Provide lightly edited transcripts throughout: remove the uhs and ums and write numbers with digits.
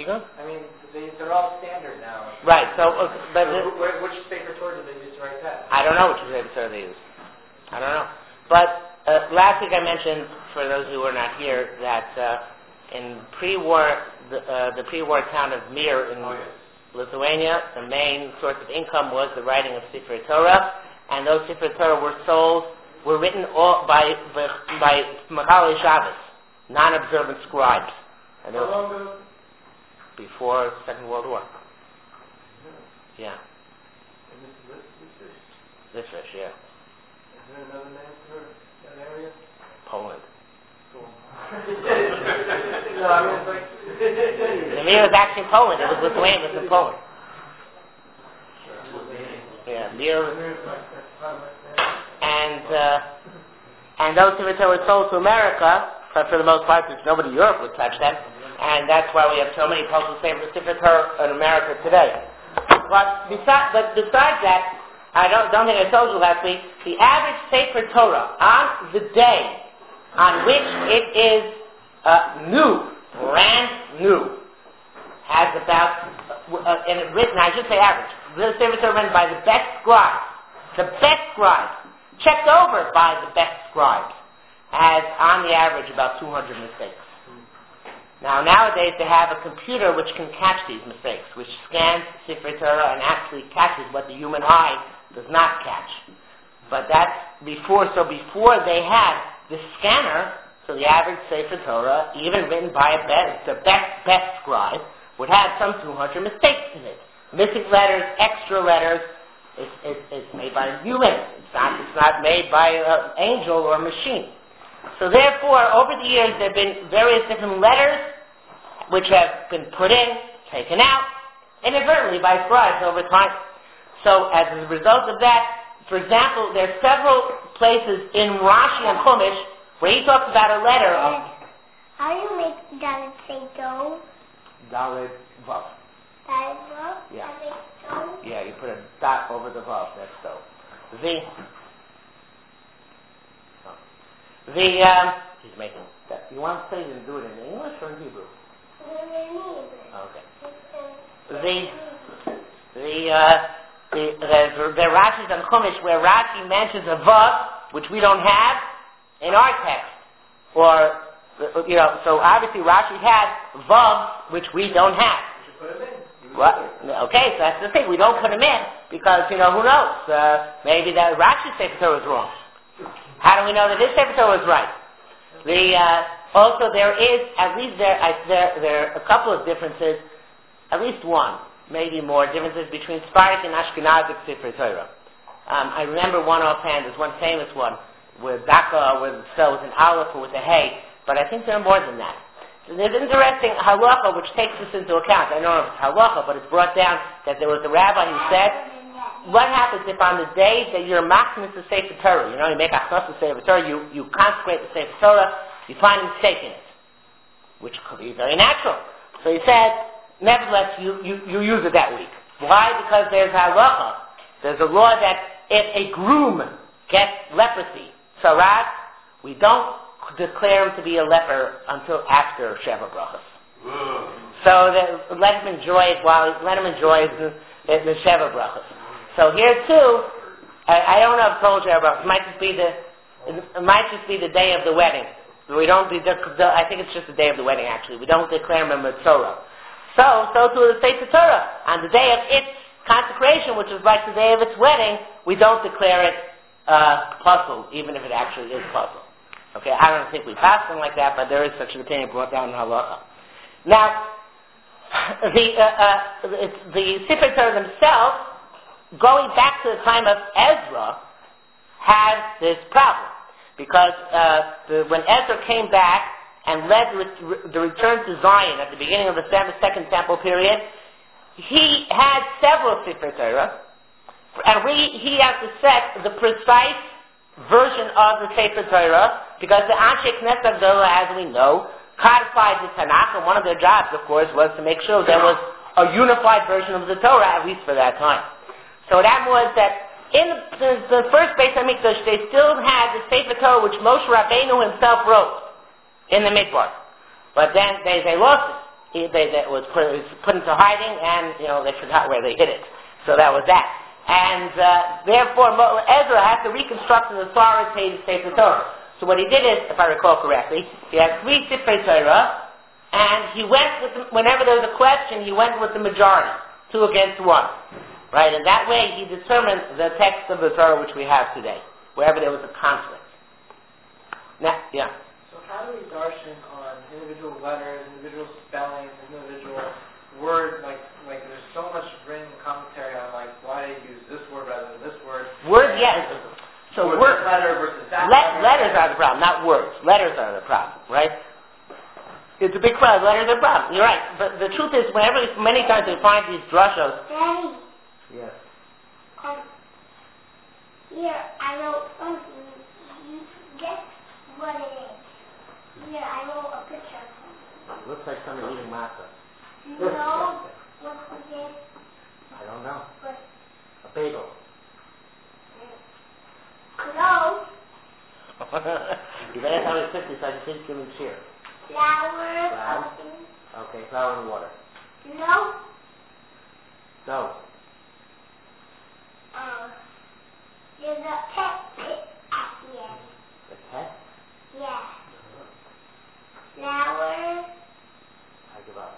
Tikkun? I mean, they're all standard now. Right. So, but which Sefer Torah did they use to write that? I don't know which Sefer Torah they use. I don't know. But last week I mentioned, for those who were not here, that in pre-war, the pre-war town of Mir in Lithuania, the main source of income was the writing of Sefer Torah, and those Sefer Torah were written all by Machalei Shabbos, non-observant scribes. And how long ago? Before the Second World War. Yeah. And This fish, yeah. Is there another name for that area? Poland. Cool. No, I mean, it's like... The Mir was actually Poland. It was Lithuania, it was in Poland. Yeah, Mir. And those Sefer Torah were sold to America, but for the most part, since nobody in Europe would touch them, and that's why we have so many postal Sefer Torah in America today. But besides that, I don't think I told you last week, the average Sefer Torah on the day on which it is brand new, has about, and written, I should say average, the Sefer Torah written by the best scribes, checked over by the best scribes, has on the average about 200 mistakes. Now nowadays they have a computer which can catch these mistakes, which scans Sefer Torah and actually catches what the human eye does not catch. But that's before they had the scanner, so the average Sefer Torah, even written by the best scribe, would have some 200 mistakes in it. Missing letters, extra letters. It's made by a human. It's not made by an angel or a machine. So therefore, over the years, there have been various different letters which have been put in, taken out, inadvertently by scribes over time. So as a result of that, for example, there are several places in Rashi and Chumash where he talks about a letter of... How do you make Dalet say do? Dalet Vav. Dalet Vav? Yeah. That makes do? Yeah, you put a dot over the Vav, that's do. He's making that. You want to say to do it in English or in Hebrew? Okay. The Rashi's and Chumash where Rashi mentions a Vav, which we don't have in our text. Or, so obviously Rashi had Vav, which we don't have. What? Okay, so that's the thing. We don't put them in because, who knows? Maybe that Rashi's Sefer Torah was wrong. How do we know that this Sefer Torah was right? Also, there is, at least there are a couple of differences, at least one, maybe more, differences between Sephardic and Ashkenazic Sefer Torah. I remember one offhand, there's one famous one, with Daka, with so with an aleph or with a hay, but I think there are more than that. So there's interesting halacha which takes this into account. I don't know if it's halacha, but it's brought down that there was a rabbi who said, what happens if on the day that you're machmas the Sefer Torah, you make achnos the Sefer Torah, you consecrate the Sefer Torah, you find a mistake in it, which could be very natural. So he said, nevertheless, you use it that week. Why? Because there's halacha. There's a law that if a groom gets leprosy, sarat, we don't declare him to be a leper until after Sheva Brachos. So let him enjoy it the Sheva Brachos. So here too, I don't know if I told you about it. It might just be the day of the wedding. We don't. I think it's just the day of the wedding. Actually, we don't declare him a Mitzorah. So to the Sefer Torah on the day of its consecration, which is like the day of its wedding, we don't declare it puzzle, even if it actually is puzzle. Okay, I don't think we pass them like that, but there is such an opinion brought down in halacha. Now, the Sefer Torah themselves, going back to the time of Ezra, had this problem. Because when Ezra came back and led the return to Zion at the beginning of the Second Temple period, he had several Sefer Torah, and he had to set the precise version of the Sefer Torah, because the Anshe Knesset Agdola, as we know, codified the Tanakh, and one of their jobs, of course, was to make sure there was a unified version of the Torah, at least for that time. So that was that in the first Beis HaMikdash, they still had the Sefer Torah which Moshe Rabbeinu himself wrote in the Midbar. But then they lost it. It was put into hiding, and they forgot where they hid it. So that was that. And therefore, Ezra had to reconstruct an authoritative Sefer Torah. So what he did is, if I recall correctly, he had 3 Sifrei Torah, and he went whenever there was a question, he went with the majority, 2 against 1. Right? And that way he determined the text of the Torah which we have today, wherever there was a conflict. Now, yeah. So how do we darshan on individual letters, individual spellings, individual words, like there's so much written commentary on why they use this word rather than this word. Words, yes. So this letter versus that letters are the problem, not words. Letters are the problem, right? It's a big problem. Letters are the problem. You're right. But the truth is, many times we find these drushos. Daddy. Yes. Here, I wrote something. You guess what it is. Here, I wrote a picture. Looks like somebody eating matzah. Do you know what it is? I don't know. What? A bagel. Clothes. You better tell me quickly so I can finish giving cheer. Flour. Something. Okay, flour and water. No. Dough. There's a pet at the end. The pet? Yeah. Flour. I give up.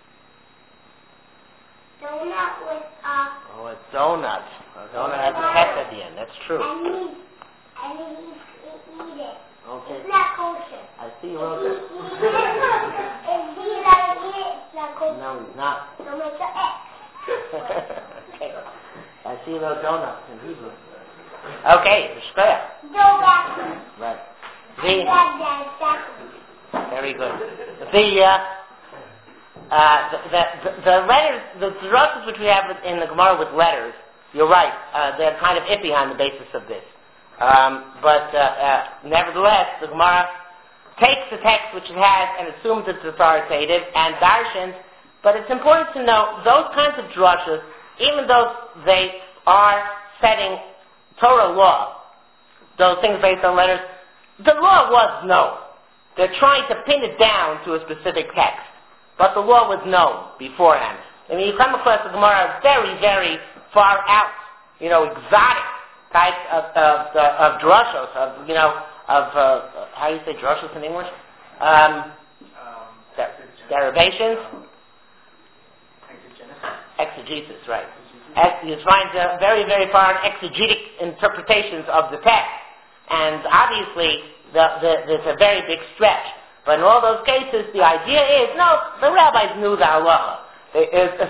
Donut with Oh, a donut. A donut has a pet at the end. That's true. And he eat it. Okay. It's not kosher. I see you wrote this. If he doesn't eat it, it's not kosher. No, he's not. So make an X. Okay. I see no donuts in Hebrew. Okay, the shkoyach. Go back. Right. Very good. The letters, the drushes which we have in the Gemara with letters, you're right, they're kind of iffy on the basis of this. But nevertheless, the Gemara takes the text which it has and assumes it's authoritative and darshans, but it's important to know those kinds of drushes, even though they are setting Torah law, those things based on letters, the law was known. They're trying to pin it down to a specific text, but the law was known beforehand. I mean, you come across the Gemara very, very far out, exotic types of drushos, how do you say drushos in English? Derivations? Exegesis, right. You find very, very far exegetic interpretations of the text. And obviously, there's a very big stretch. But in all those cases, the idea is, no, the rabbis knew the halacha. There is a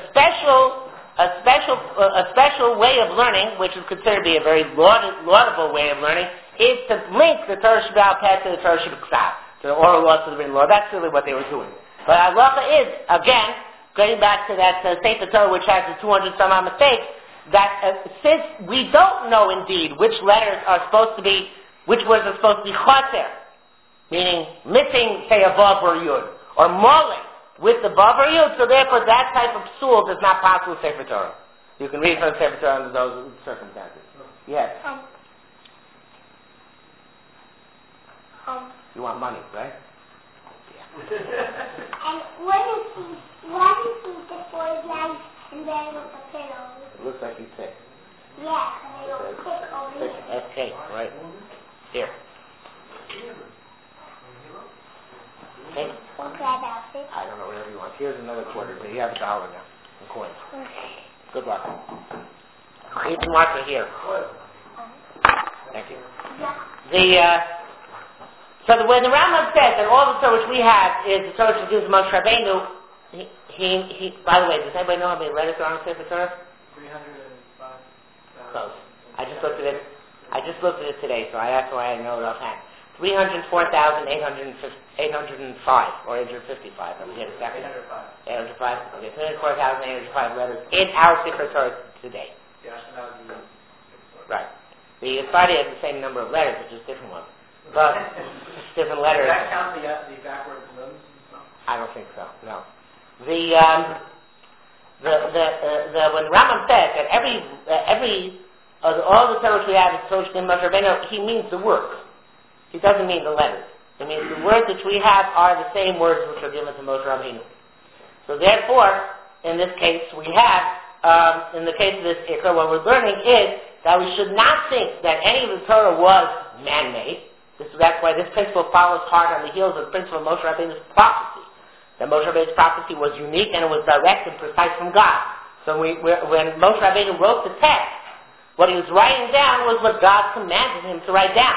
special way of learning, which is considered to be a very laudable way of learning, is to link the Torah Sheba'al Peh to the Torah Sheba'Ksav, to the oral law to the written law. That's really what they were doing. But halacha is, again, going back to that Sefer Torah which has the 200 some odd mistakes, that since we don't know indeed which letters are supposed to be, which words are supposed to be chaser, meaning missing, say, a vav or yud, or mauling with the vav or yud, so therefore that type of psul is not possible with Sefer Torah. You can read from Sefer Torah under those circumstances. Yes. You want money, right? And what is he sit for his legs and then with the pillow? It looks like he's sick. Yeah, and they don't sit over here. Okay, right. Here. Okay. What's that outfit? I don't know, whatever you want. Here's another quarter, but you have $1 now in coins. Good luck. Keep the marker here. Thank you. When the Rambam says that all the Torah which we have is the Torah which gives Moshe Rabbeinu, he, by the way, does anybody know how many letters are on the Sefer Torah? 305. Close. I just looked at it today, so that's why I know it offhand. 304,805 or 855. I forget exactly. 805. Okay, 304,805 letters in our Sefer Torah today. Right. The Sephardi has the same number of letters, it's just different ones. But different letters. Does that count the backwards moves and stuff? I don't think so. No. When Rambam says that all the Torah we have is Torah in Moshe Rabbeinu, he means the words. He doesn't mean the letters. It means the words which we have are the same words which are given to Moshe Rabbeinu. So therefore, in this case, we have, in the case of this Ikra, what we're learning is that we should not think that any of the Torah was man-made. That's why this principle follows hard on the heels of the principle of Moshe Rabbeinu's prophecy. That Moshe Rabbeinu's prophecy was unique and it was direct and precise from God. So when Moshe Rabbeinu wrote the text, what he was writing down was what God commanded him to write down.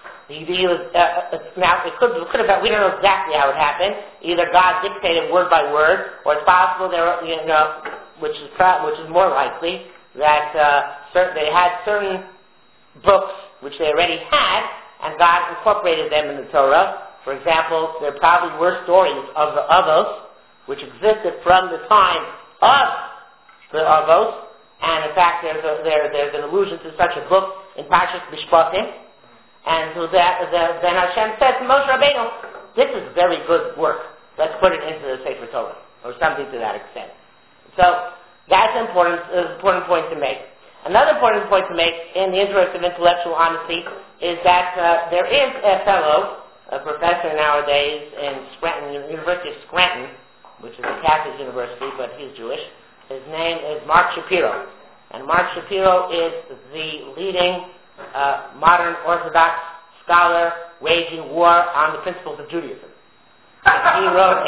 Now, it could have, we don't know exactly how it happened. Either God dictated word by word, or it's possible which is more likely, that they had certain books which they already had, and God incorporated them in the Torah. For example, there probably were stories of the Avos, which existed from the time of the Avos, and in fact, there's an allusion to such a book in Parshas Mishpatim. And so then Hashem said to Moshe Rabbeinu, this is very good work. Let's put it into the Sefer Torah, or something to that extent. So that's an important point to make. Another important point to make, in the interest of intellectual honesty, is that there is a fellow, a professor nowadays in Scranton, University of Scranton, which is a Catholic university, but he's Jewish. His name is Mark Shapiro. And Mark Shapiro is the leading modern Orthodox scholar waging war on the principles of Judaism. He wrote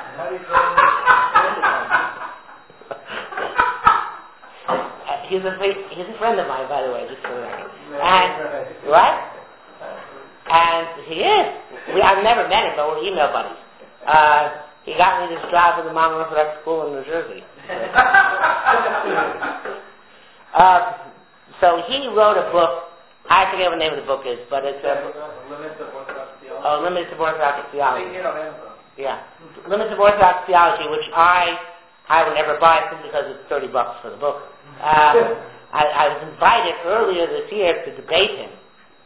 he's a friend of mine, by the way, just for that. And what? And he is. I've never met him, but we're email buddies. He got me this job at the Modern Orthodox School in New Jersey. So he wrote a book. I forget what the name of the book is, but it's Limits of Orthodox Theology. Limits of Orthodox Theology. Yeah. Limits of Orthodox Theology, which I would never buy simply because it's $30 for the book. I was invited earlier this year to debate him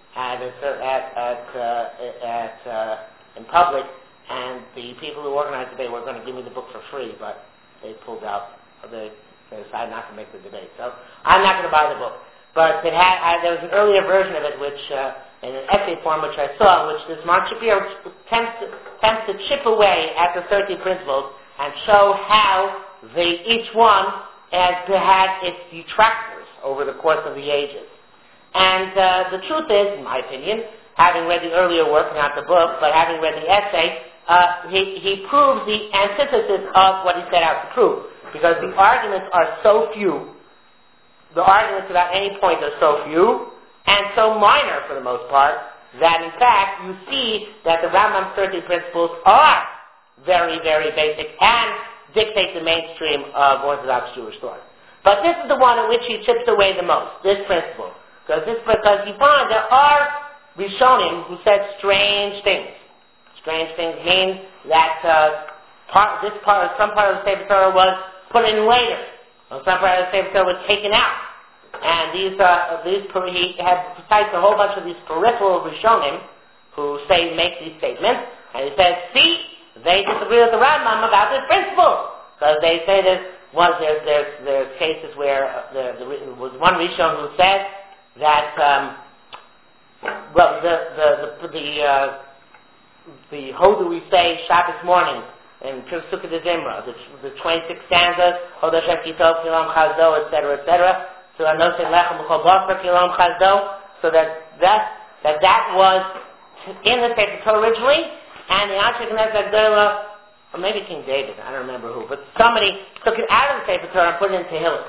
in public, and the people who organized the debate were going to give me the book for free, but they pulled out. They decided not to make the debate. So I'm not going to buy the book. But there was an earlier version of it, which in an essay form, which I saw, which this Mark Shapiro attempts to chip away at the 13 principles and show how each one had its detractors over the course of the ages. And the truth is, in my opinion, having read the earlier work, not the book, but having read the essay, he proves the antithesis of what he set out to prove. Because the arguments are so few, the arguments about any point are so few, and so minor for the most part, that in fact you see that the Rambam's 13 principles are very, very basic and dictate the mainstream of Orthodox Jewish thought. But this is the one in which he chips away the most, this principle. Because you find there are Rishonim who said strange things. Strange things means that some part of the Sefer Torah was put in later. Some part of the Sefer Torah was taken out. And he cites a whole bunch of these peripheral Rishonim who make these statements, and he says, see, they disagree with the Rambam about this principle. Because they say there's cases where there was one Rishon who said that, the Hodu we say Shabbos morning in Sukkot de Zimra, the 26 stanzas, Hodu Hashem Kitov Kilam Chazdo, etc., etc. So Anosei Lechem B'chol Boker Kilam Chazdo. So that was in the Sefer Torah originally, and the Anshe Knesset Gdola, or maybe King David, I don't remember who, but somebody took it out of the Sefer Torah and put it in Tehillim.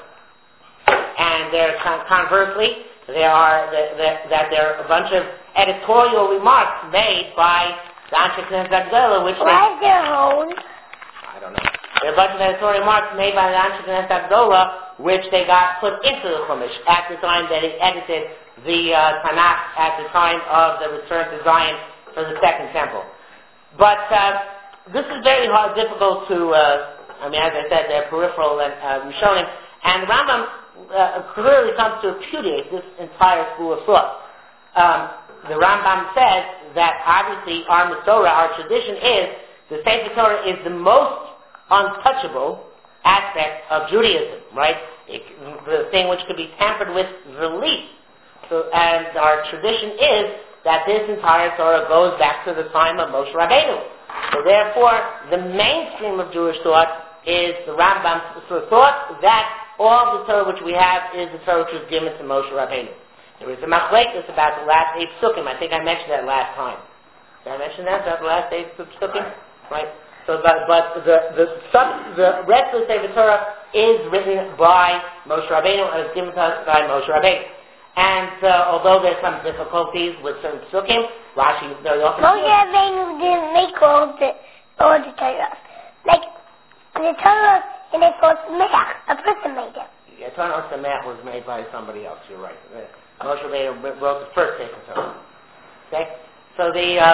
And conversely, there are a bunch of editorial remarks made by the Anshe Knesset Gdola, which why is there holes? I don't know. There are a bunch of editorial remarks made by the Anshe Knesset Gdola, which they got put into the Chumash at the time that he edited the Tanakh at the time of the return to Zion for the Second Temple. But this is very difficult to, as I said, they're peripheral and Rishonim, and the Rambam clearly comes to repudiate this entire school of thought. The Rambam says that obviously our Masorah, our tradition is, the Sefer Torah is the most untouchable aspect of Judaism, right? The thing which could be tampered with the least. So, and our tradition is that this entire Torah goes back to the time of Moshe Rabbeinu. So therefore, the mainstream of Jewish thought is the Rambam thought that all the Torah which we have is the Torah which was given to Moshe Rabbeinu. There is a machlekes about the last 8 psukim. I think I mentioned that last time. Did I mention that about the last 8 psukim? Right. So, but the rest of the Sefer Torah is written by Moshe Rabbeinu and is given to us by Moshe Rabbeinu. And although there's some difficulties with certain psukim, Rashi very often. Moshe Rabbeinu didn't make all the Torah. Like the Torah in the first Sameach, a person made it. Yeah, Torah Sameach was made by somebody else. You're right. Moshe Rabbeinu wrote the first Sefer Torah. Okay, so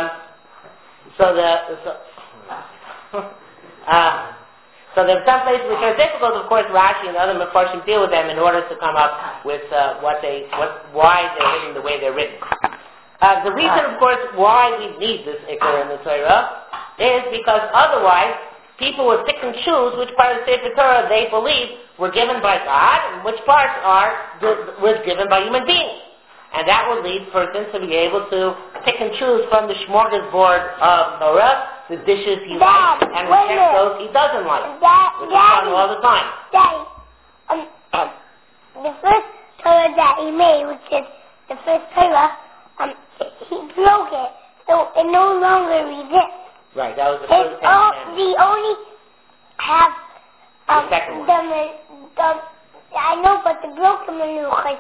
so there are some places which are difficult. Of course, Rashi and other Mefarshim deal with them in order to come up with why they're written the way they're written. The reason, of course, why we need this Ikar in the Torah is because otherwise people would pick and choose which part of the Sefer Torah they believe were given by God and which parts was given by human beings. And that would lead persons to be able to pick and choose from the smorgasbord of Torah the dishes he likes and reject those he doesn't like. Which is done all the time. Daddy, the first Torah that he made, which is the first Torah, he broke it, so it no longer exists. Right, that was the first We only have the second one. I know, but the broken menuchas,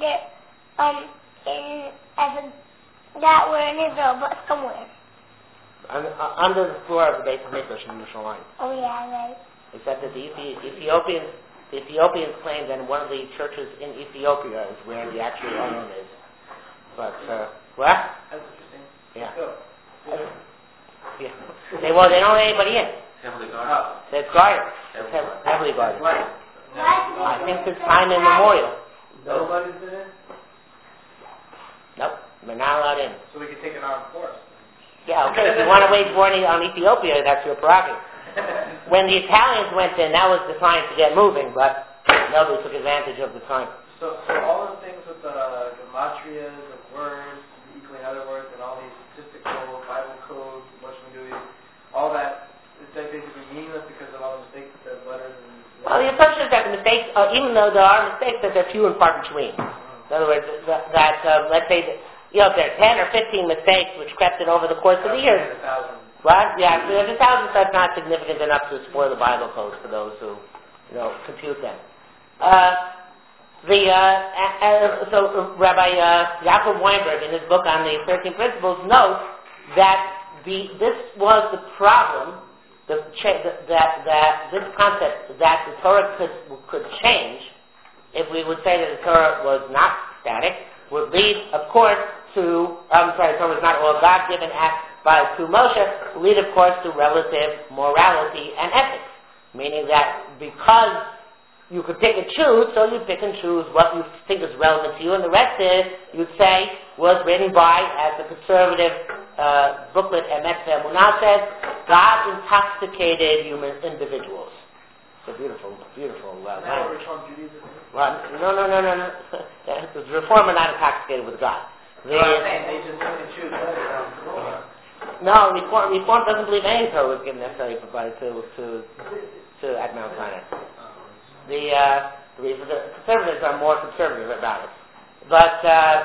that were in Israel, but somewhere. Under the floor of the Beit HaMikdash in Yerushalayim. Oh yeah, right. Except that the Ethiopians claim that one of the churches in Ethiopia is where the actual Aron is. But what? That's interesting. Yeah. Go. Yeah. They don't let anybody in. Heavily guarded. It's guarded. It's heavily guarded. I think since time immemorial. Nobody's been in? Nope. They're not allowed in. So we can take an armed force. Yeah, okay. If you want to wage war on Ethiopia, that's your prerogative. When the Italians went in, that was the sign to get moving, but nobody took advantage of the time. So all the things with the gematrias, the words, equaling other words, and all these statistical Bible codes, Moshmedui, all that, is that basically meaningless because of all the mistakes that the letters and... Well, the assumption is that the mistakes, even though there are mistakes, that they're few and far between. In other words, let's say that, if there are 10 or 15 mistakes which crept in over the course of the years. What? Yeah, so there's 1,000, that's not significant enough to spoil the Bible codes for those who, compute them. So Rabbi Yaakov Weinberg, in his book on the 13 Principles, notes that this was the problem, that this concept that the Torah could change, if we would say that the Torah was not static, would lead, of course, the Torah was not all God-given through Moshe, would lead, of course, to relative morality and ethics. Meaning that because you could pick and choose, so you pick and choose what you think is relevant to you, and the rest is, you'd say, was written by, as the conservative booklet Emet Ve'emunah says, God-intoxicated human individuals. It's a beautiful language. Well, no. The Reform are not intoxicated with God. They just pick and choose. No, Reform doesn't believe any Torah was given necessarily provided to at Mount Sinai. The conservatives are more conservative about it. But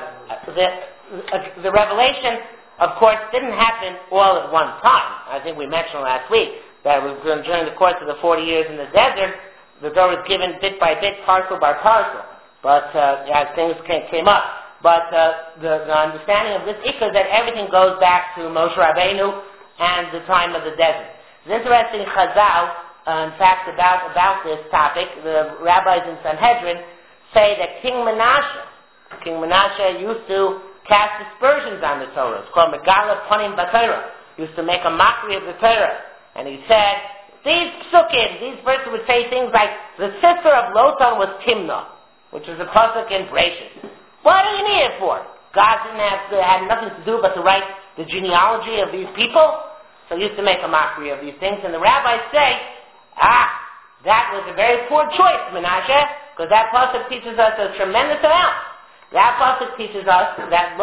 the revelation, of course, didn't happen all at one time. I think we mentioned last week that during the course of the 40 years in the desert, the Torah was given bit by bit, parcel by parcel. But as things came up. But the understanding of this ikar is that everything goes back to Moshe Rabbeinu and the time of the desert. It's interesting, Chazal, in fact, about this topic, the rabbis in Sanhedrin say that King Menashe used to cast aspersions on the Torah. It's called Megala Panim B'Torah. Used to make a mockery of the Torah. And he said, these verses would say things like, the sister of Lotan was Timnah, which is a pasuk in Bereshit. What do you need it for? God had nothing to do but to write the genealogy of these people. So he used to make a mockery of these things. And the rabbis say, that was a very poor choice, Menashe, because that pasuk teaches us a tremendous amount. That pasuk teaches us that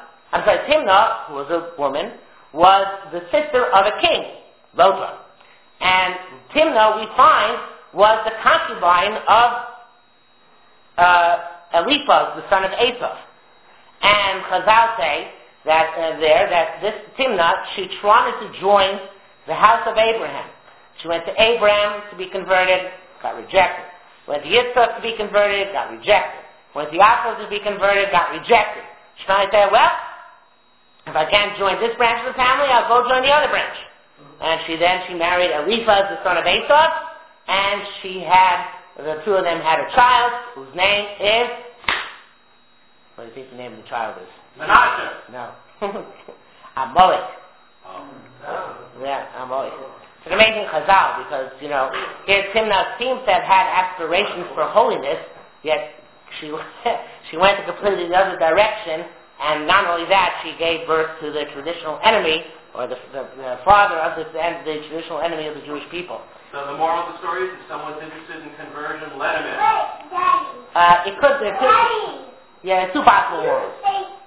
Timnah, who was a woman, was the sister of a king, Lotan. And Timnah, we find, was the concubine of Eliphaz, the son of Esav. And Chazal say that this Timnah, she wanted to join the house of Abraham. She went to Abraham to be converted, got rejected. Went to Yitzchak to be converted, got rejected. Went to Yaakov to be converted, got rejected. She finally said, well, if I can't join this branch of the family, I'll go join the other branch. And she married Eliphaz, the son of Esav, and the two of them had a child whose name is, what do you think the name of the child is? Menashe. No. Amalek. Oh. Yeah, Amalek. It's an amazing chazal because, here Timnah seems to have had aspirations for holiness, yet she went a completely the other direction, and not only that, she gave birth to the traditional enemy, or the father of the traditional enemy of the Jewish people. So the moral of the story is if someone's interested in conversion, let him in. It could. Yeah, two possible morals.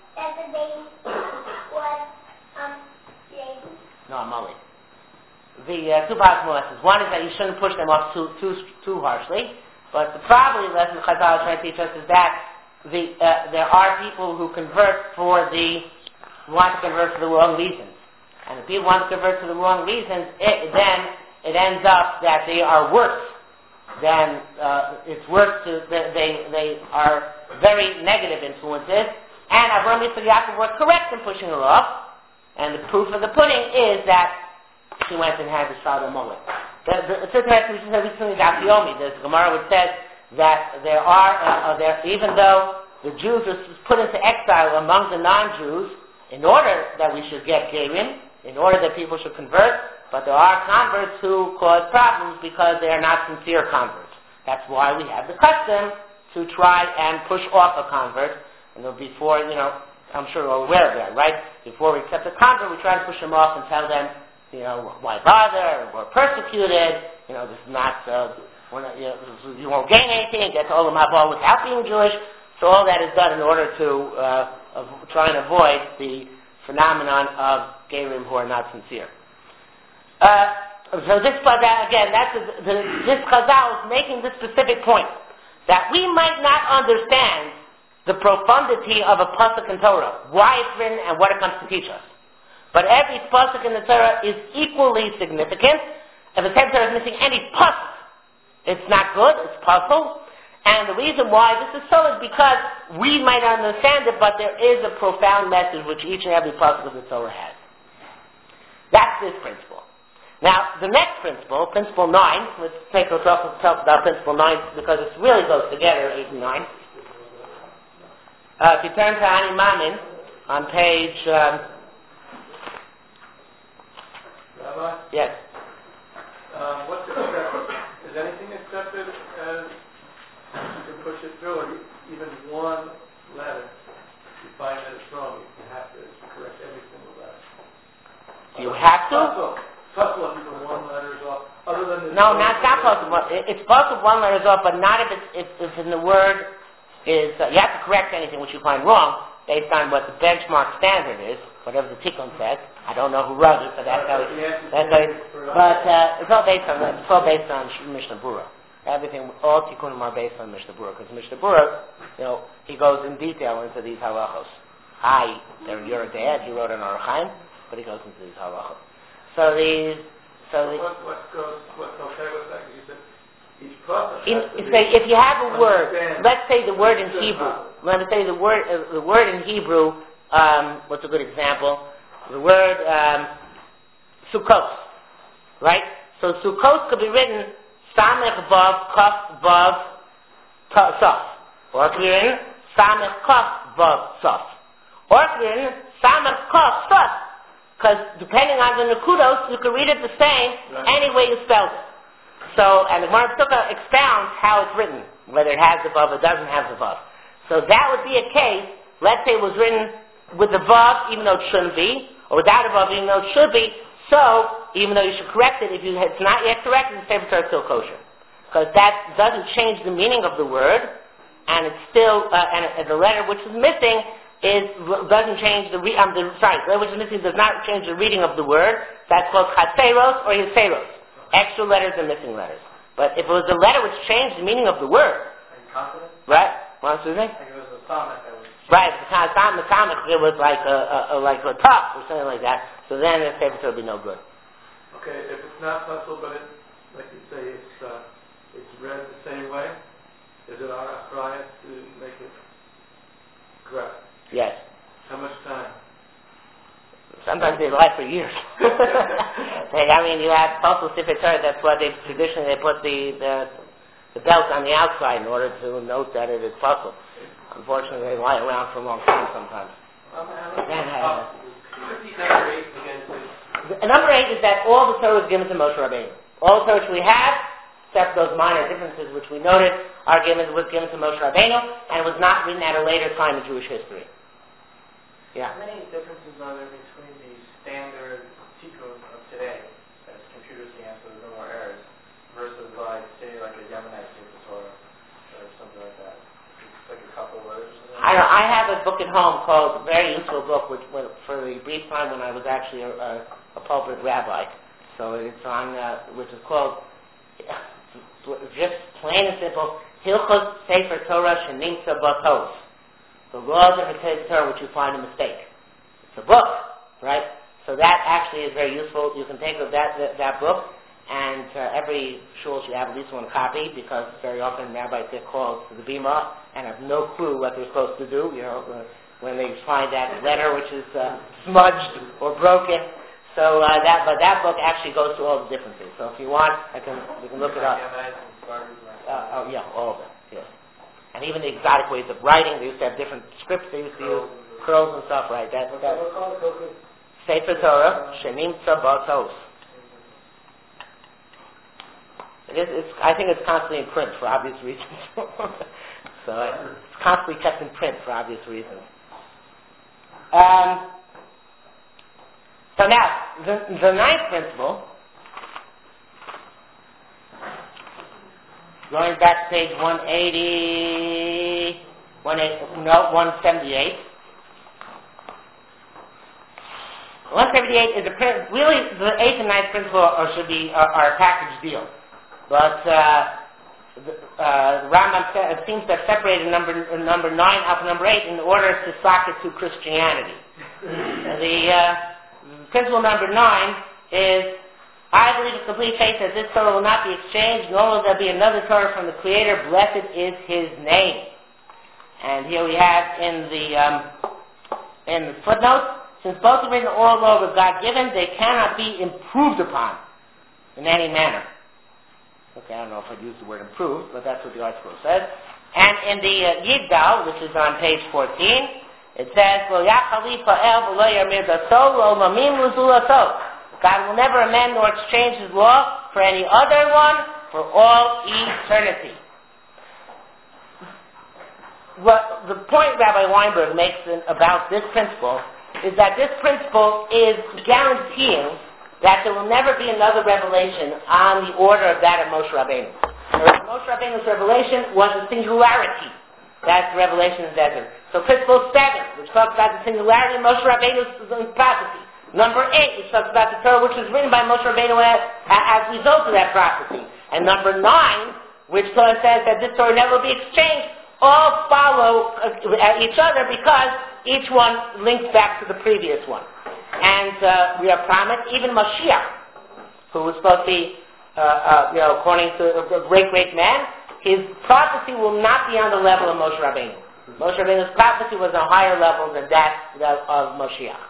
No, Amalek. The two possible lessons. One is that you shouldn't push them off too harshly. But the probably lesson Chazal is trying to teach us is that there are people who want to convert for the wrong reasons. And if people want to convert for the wrong reasons, then it ends up that they are worse than it's worse. They are very negative influences. And Avraham, Yitzchak, Yaakov were correct in pushing her off. And the proof of the pudding is that she went and had the child of Amalek. The Gemara, which says that there are, even though the Jews are put into exile among the non-Jews, in order that we should get Gerim, in order that people should convert, but there are converts who cause problems because they are not sincere converts. That's why we have the custom to try and push off a convert. Before, I'm sure you're aware of that, right? Before we accept a convert, we try to push them off and tell them, why bother? We're persecuted. This is not, you won't gain anything. Get to Olam Haba without being Jewish. So all that is done in order to try and avoid the phenomenon of Gerim who are not sincere. So this Chazal is making this specific point that we might not understand the profundity of a pasuk in Torah, why it's written and what it comes to teach us. But every pasuk in the Torah is equally significant. If the Torah is missing any pasuk, it's not good, it's puzzle. And the reason why this is so is because we might understand it, but there is a profound message which each and every pasuk of the Torah has. That's this principle. Now, the next principle, principle 9, let's take a talk about principle 9 because it really goes together, 8 and 9. If you turn to Ani Mamin on page... Rabbi? Yes. What's accepted? Is anything accepted as you can push it through, or even one letter? You find that it's wrong, you have to correct every single letter. Do you have to? Possible even one letter is off. Other than No, not possible. It's possible one letter is off, but not if in the word is, you have to correct anything which you find wrong based on what the benchmark standard is, whatever the tikkun says. I don't know who wrote it, but that's how it's all based on Mishnah Berurah. Everything, all tikkunim are based on Mishnah Berurah, because Mishnah Berurah, he goes in detail into these halachos. You're a dad, you wrote an Orach Chaim, but he goes into these halachos. What's okay with that? You said each process. If you have a word, let's say the word in Hebrew. Let's say the word in Hebrew. What's a good example? The word Sukkot, right? So Sukkot could be written Samech Vav Kaf Vav Saf, or it could be written Samech Kaf Vav Saf, or it could be written Samech Kaf Saf. Because depending on the Nakudos, you can read it the same any way you spelled it. So, and the Gemara expounds how it's written, whether it has the Vav or doesn't have the Vav. So that would be a case, let's say it was written with the Vav, even though it shouldn't be, or without a Vav, even though it should be. So, even though you should correct it, if it's not yet corrected, the Sefer Torah is still kosher. Because that doesn't change the meaning of the word, and it's still, and the letter which is missing doesn't change the letter which is missing does not change the reading of the word. That's called chaseros or yeseros. extra letters and missing letters. But if it was a letter which changed the meaning of the word, Like consonant? right? What was it? Like it was a sonnet that was... Right, because the comic it was like a top or something like that. So then the Sefer Torah would be no good. Okay, if it's not puzzle, but it, like you say, it's read the same way, is it our right to make it correct? Yes. How much time? Sometimes they lie for years. You have puzzle Sefer Torah. That's why traditionally they put the belt on the outside in order to note that it is puzzle. Unfortunately, they lie around for a long time sometimes. Number 8 is that all the Torah was given to Moshe Rabbeinu. All the Torah which we have, except those minor differences which we noted, was given to Moshe Rabbeinu and was not written at a later time in Jewish history. Yeah. How many differences are there between the standard tikkun of today, as computers can answer, there's no more errors, versus say a Yemenite Sefer Torah or something like that? It's like a couple words or something? I have a book at home called, a very useful book, for the brief time when I was actually a pulpit rabbi. So it's on, which is called, just plain and simple, Hilchos Sefer Torah Shenimtza Batos. The laws of the Sefer Torah which you find a mistake. It's a book, right? So that actually is very useful. You can take that book, and every shul should have at least one copy, because very often rabbis get called to the bima and have no clue what they're supposed to do, when they find that letter which is smudged or broken. So that book actually goes through all the differences. So if you want, we can look it up. All of them, yes. And even the exotic ways of writing, they used to have different scripts they used to use, curls and stuff, right? That's Sefer Torah, Shenimtza Batos. I think it's constantly in print for obvious reasons. So it's constantly kept in print for obvious reasons. So now, the ninth principle, going back to page 178. 178 is really the eighth and ninth principle are a package deal. But Rambam seems to have separated number 9 out of number 8 in order to sock it to Christianity. The principle number 9 is, I believe with complete faith that this Torah will not be exchanged, nor will there be another Torah from the Creator. Blessed is His name. And here we have in the footnote, since both are written all over God-given, they cannot be improved upon in any manner. Okay, I don't know if I'd use the word improved, but that's what the article says. And in the Yigdal, which is on page 14, it says, God will never amend nor exchange His law for any other one for all eternity. What the point Rabbi Weinberg makes about this principle is that this principle is guaranteeing that there will never be another revelation on the order of that of Moshe Rabbeinu. Moshe Rabbeinu's revelation was a singularity. That's the revelation in the desert. So principle 7, which talks about the singularity of Moshe Rabbeinu's prophecy. Number 8, which talks about the Torah, which was written by Moshe Rabbeinu as a result of that prophecy. And number 9, which says that this Torah never will be exchanged, all follow each other because each one links back to the previous one. And we are promised, even Mashiach, who was supposed to be, according to a great man, his prophecy will not be on the level of Moshe Rabbeinu. Moshe Rabbeinu's prophecy was on a higher level than that of Mashiach.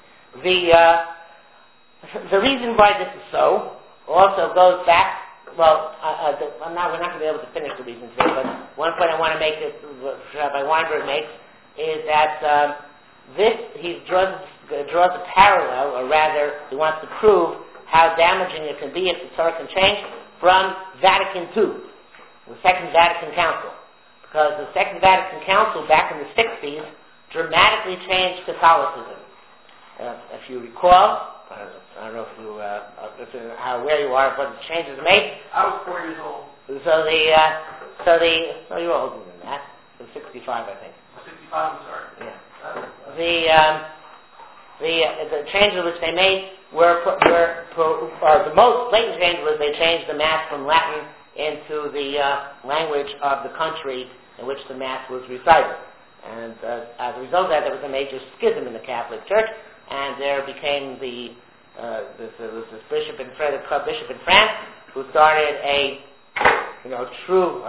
The reason why this is so also goes back, we're not going to be able to finish the reasons here, but one point I want to make that Rabbi Weinberg makes is that he draws a parallel, or rather, he wants to prove how damaging it can be if the Torah can change from Vatican II, the Second Vatican Council. Because the Second Vatican Council, back in the 60s, dramatically changed Catholicism. If you recall, I don't know if where you are, but the changes made. I was 4 years old. So you were older than that. So 65, I think. 65, I'm sorry. Yeah. The changes which they made the most blatant change was they changed the Mass from Latin into the language of the country in which the Mass was recited. And as a result of that, there was a major schism in the Catholic Church, and there became there was this bishop in France who started a true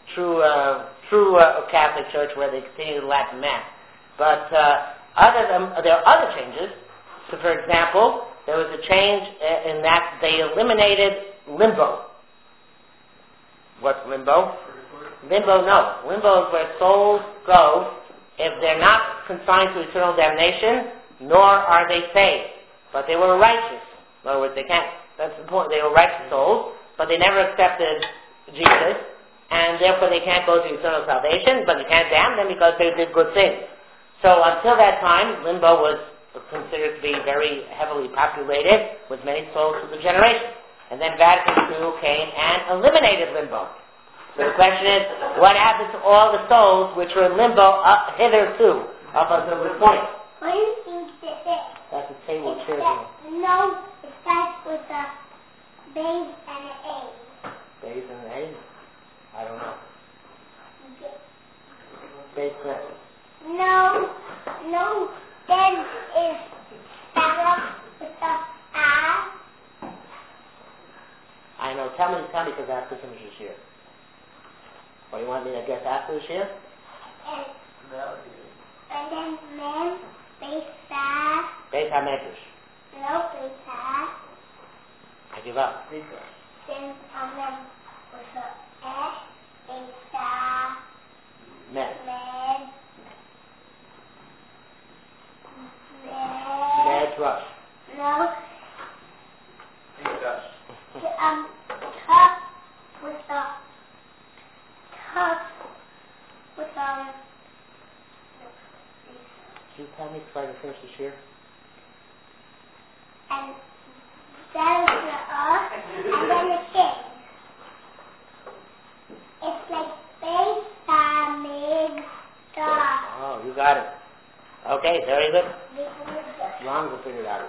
Catholic Church where they continued the Latin Mass. But there are other changes. So, for example, there was a change in that they eliminated limbo. What's limbo? Limbo, no. Limbo is where souls go if they're not consigned to eternal damnation, nor are they saved. But they were righteous. In other words, that's the point. They were righteous souls, but they never accepted Jesus, and therefore they can't go to eternal salvation, but you can't damn them because they did good things. So until that time, limbo was considered to be very heavily populated with many souls through the generation. And then Vatican II came and eliminated limbo. So the question is, what happened to all the souls which were in limbo hitherto, up until this point? What do you think this is? That's a table of chairs. No, it starts with a base and an A. Base and an A? I don't know. Base and A. No, then is starts with a A. I know. Tell me, because I have to finish this year. Or you want me to guess after this year? And then mem, besa. Besa medrash. No, besa. I give up. Then mem with a S, besa. Med. Medrash. No. English. Tough with a Can you tell me so I can finish this year? And that is the and then the K. It's like besa, mig, da. Oh, you got it. Okay, very good. Long to figure it out.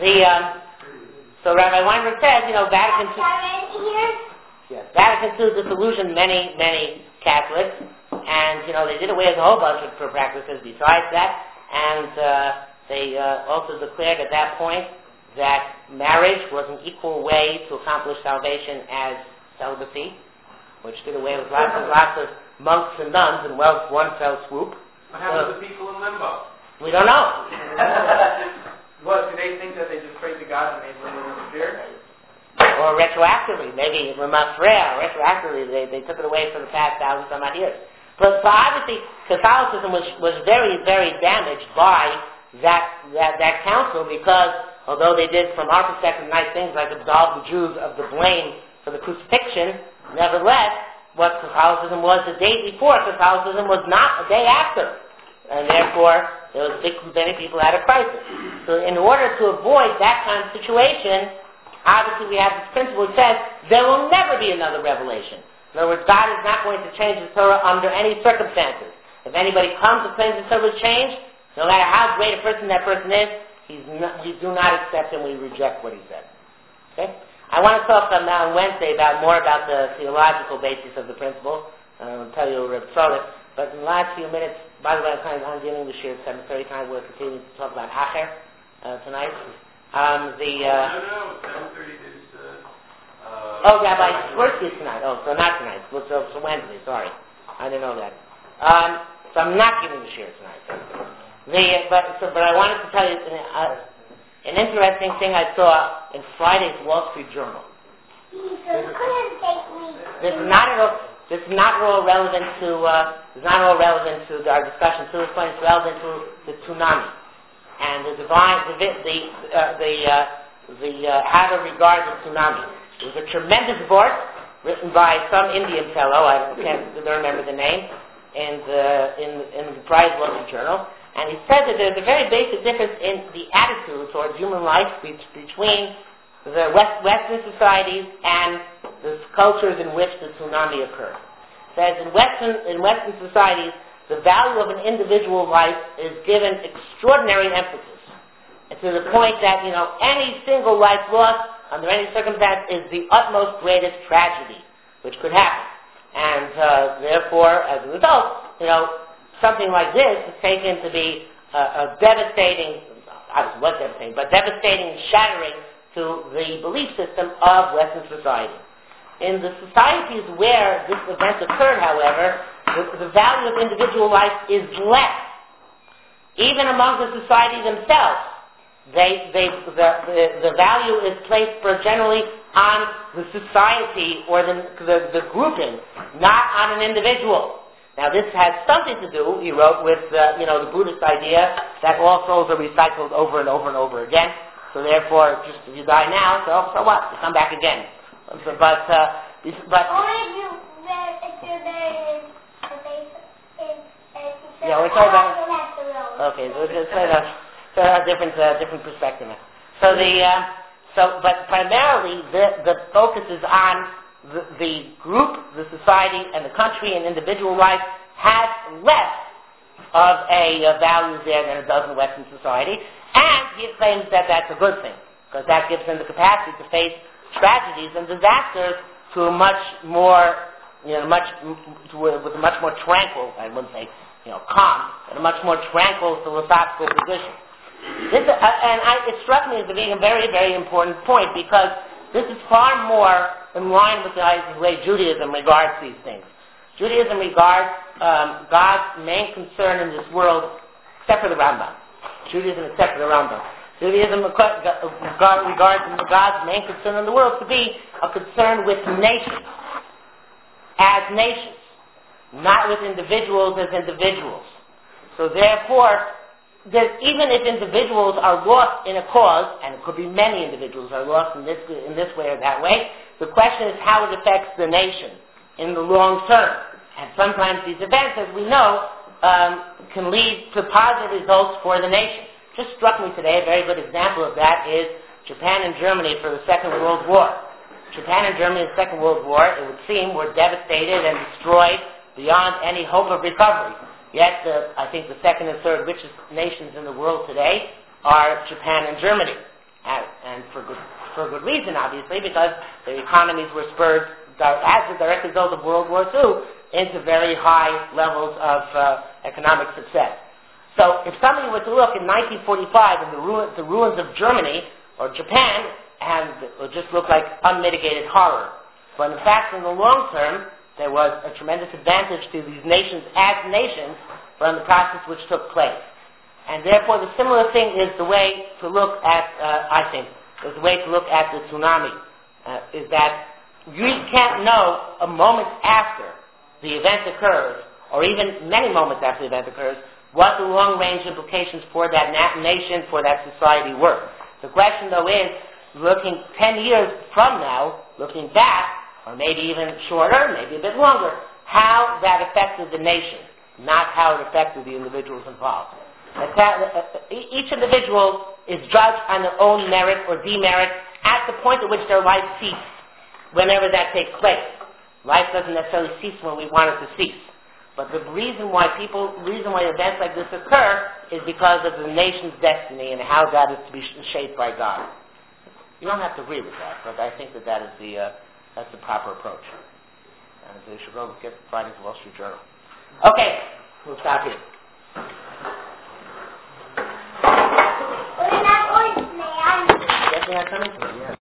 So Rabbi Weinberg says, Vatican II. Yes, Vatican II disillusioned many Catholics, and they did away with a whole bunch of practices besides that, and they also declared at that point that marriage was an equal way to accomplish salvation as celibacy, which did away with lots of monks and nuns in one fell swoop. What happened to the people in limbo? We don't know. What, do they think that they just prayed to God and made limbo disappear? Or retroactively, maybe retroactively, they took it away for the past 1,000-some-odd years. But obviously, Catholicism was very, very damaged by that council, because although they did, from our perspective, nice things like absolve the Jews of the blame for the crucifixion, nevertheless, what Catholicism was the day before, Catholicism was not a day after. And therefore, there was many people had a crisis. So in order to avoid that kind of situation, obviously we have this principle that says there will never be another revelation. In other words, God is not going to change the Torah under any circumstances. If anybody comes and claims the Torah was changed, no matter how great a person that person is, we do not accept him, we reject what he said. Okay? I want to talk now on Wednesday more about the theological basis of the principle. I'll tell you Reb Tzolek. But in the last few minutes, by the way, I'm giving the shir at 7:30 time. We're continuing to talk about Acher tonight. No, 7:30 is... Rabbi Swirsky is tonight. Oh, so not tonight. So Wednesday, sorry. I didn't know that. So I'm not giving the shir tonight. But I wanted to tell you an interesting thing I saw in Friday's Wall Street Journal. This is not at all relevant to our discussion. To this point, it's relevant to the tsunami and how to regard the tsunami. It was a tremendous book written by some Indian fellow. I don't remember the name, in the Prize Wall Street Journal. And he said that there's a very basic difference in the attitude towards human life between the Western societies and the cultures in which the tsunami occurred. That in Western societies, the value of an individual life is given extraordinary emphasis. to the point that, any single life lost under any circumstance is the utmost greatest tragedy which could happen. And therefore, as a result, something like this is taken to be a devastating, obviously was devastating, but devastating and shattering to the belief system of Western society. In the societies where this event occurred, however, the value of individual life is less. Even among the society themselves, the value is placed generally on the society or the grouping, not on an individual. Now, this has something to do, he wrote, with the Buddhist idea that all souls are recycled over and over and over again. So therefore, just if you die now, so what? You come back again. But only if you're there in the base we're talking about. Okay, so it's a different perspective. But primarily the focus is on the group, the society, and the country and individual life has less of a value there than it does in Western society, and he claims that that's a good thing because that gives them the capacity to face tragedies and disasters to a much more, with a much more tranquil, I wouldn't say, calm, but a much more tranquil philosophical position. It struck me as being a very, very important point because this is far more in line with the way Judaism regards these things. Judaism regards God's main concern in this world, except for the Rambam. Judaism except for the Rambam. Judaism regards God's main concern in the world to be a concern with nations, as nations, not with individuals as individuals. So therefore, even if individuals are lost in a cause, and it could be many individuals are lost in this way or that way, the question is how it affects the nation in the long term. And sometimes these events, as we know, can lead to positive results for the nation. Just struck me today, a very good example of that is Japan and Germany for the Second World War. Japan and Germany in the Second World War, it would seem, were devastated and destroyed beyond any hope of recovery. Yet, I think the second and third richest nations in the world today are Japan and Germany. And for good reason, obviously, because their economies were spurred, as a direct result of World War II, into very high levels of economic success. So if somebody were to look in 1945 at the ruins of Germany or Japan, it would just look like unmitigated horror. But in fact, in the long term, there was a tremendous advantage to these nations as nations from the process which took place. And therefore, the similar thing is the way to look at, is the way to look at the tsunami, is that you can't know a moment after the event occurs, or even many moments after the event occurs, what the long-range implications for that nation, for that society were. The question, though, is, looking 10 years from now, looking back, or maybe even shorter, maybe a bit longer, how that affected the nation, not how it affected the individuals involved. Each individual is judged on their own merit or demerit at the point at which their life ceases, whenever that takes place. Life doesn't necessarily cease when we want it to cease. But the reason why events like this occur is because of the nation's destiny and how that is to be shaped by God. You don't have to agree with that, but I think that is that's the proper approach. And you should go get Friday's Wall Street Journal. Okay, we'll stop here. We're not going to, man. Yes, we're not coming to it, yeah.